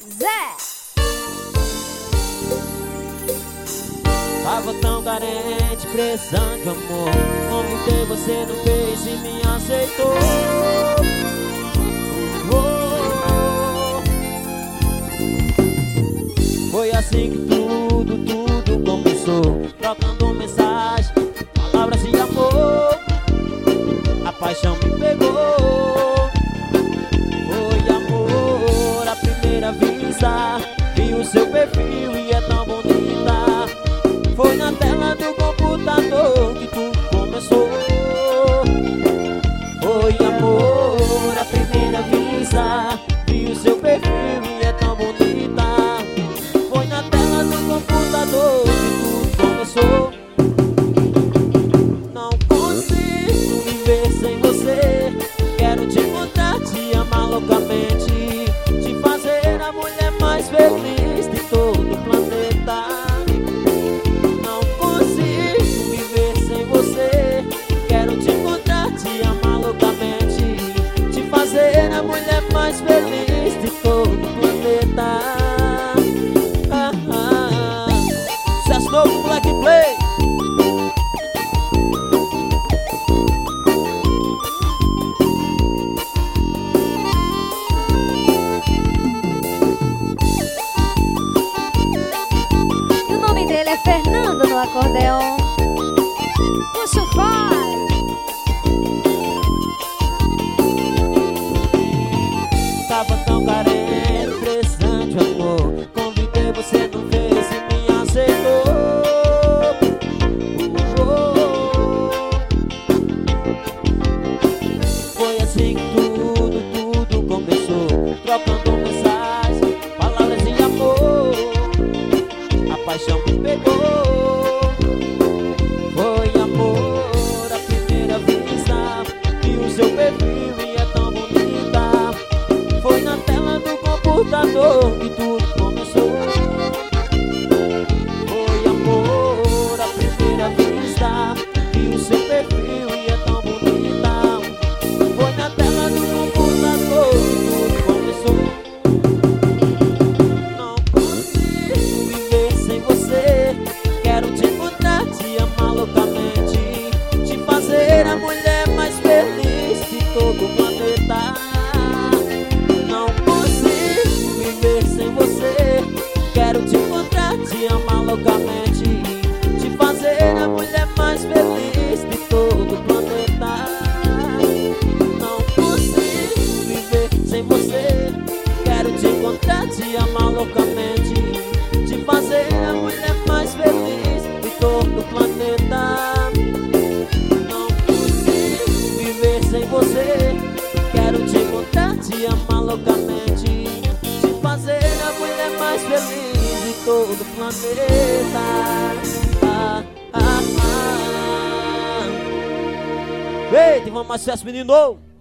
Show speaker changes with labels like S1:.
S1: Zé.
S2: Tava tão carente, precisando de amor. Convidei você no Face e me aceitou. Foi assim que tudo começou. Trocando mensagem, palavras de amor. A paixão me pegou. Foi amor à primeira vista. Vi o seu perfil e é tão bonita. Foi na tela do computador que tudo começou. Foi amor à primeira vista. Vi o seu perfil e é tão bonita. Foi na tela do computador que tudo começou. Não consigo viver sem você. Quero te encontrar, te amar loucamente, te fazer a mulher mais feliz de todo o planeta. Não consigo viver sem você. Quero te encontrar, te amar loucamente, te fazer a mulher mais feliz de todo o planeta. Sucesso novo, Black Play.
S1: E o nome dele é Fernando no acordeon. Puxa o fole.
S2: Tava tão carente, precisando de amor. Convidei você no Face e me aceitou. Foi assim que tudo começou. Trocando mensagem, palavras de amor. A paixão me pegou. Foi amor à primeira vista. Vi o seu perfil e é tão bonita. Foi na tela do computador que tudo começou. Foi amor à primeira vista. Vi o seu perfil e é tão bonita. Foi na tela do computador que tudo começou. Não consigo viver sem você. Quero te encontrar, te amar loucamente, te fazer a mulher mais feliz de todo o planeta. Não consigo viver sem você. Quero te encontrar, te amar loucamente, te fazer a mulher mais feliz de todo o planeta. Não consigo viver sem você. Quero te encontrar, te amar loucamente, te fazer a mulher mais feliz de todo o planeta. Não consigo viver sem você. Quero te encontrar, te amar loucamente, te fazer a mulher mais feliz de todo o planeta. Eita, vamos mais sucesso, menino!